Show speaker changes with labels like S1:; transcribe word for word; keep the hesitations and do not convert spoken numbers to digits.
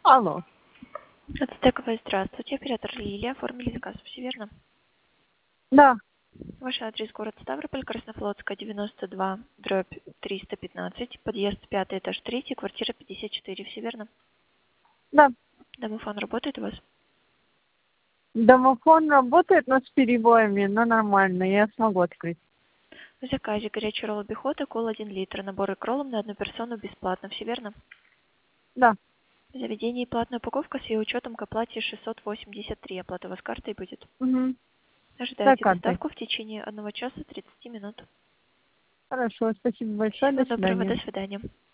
S1: Алло.
S2: Ацтековая, здравствуйте. Оператор Лилия. Оформили заказ, все верно?
S1: Да,
S2: Ваш адрес город Ставрополь, Краснофлотская, девяносто два, дробь триста пятнадцать, подъезд пятый, этаж третий, квартира пятьдесят четыре, все верно?
S1: да.
S2: Домофон работает у вас?
S1: Домофон работает, но с перебоями, но нормально, я смогу открыть.
S2: В заказе горячий ролл обихода, кола один литр, набор икролом на одну персону бесплатно, все верно?
S1: Да.
S2: В заведении платная упаковка с ее учетом к оплате шестьсот восемьдесят три. Оплата у вас картой будет.
S1: Угу. Да,
S2: Ожидайте
S1: картой.
S2: доставку в течение одного часа тридцати минут.
S1: Хорошо, спасибо большое,
S2: Всего
S1: до
S2: доброго,
S1: свидания.
S2: до свидания.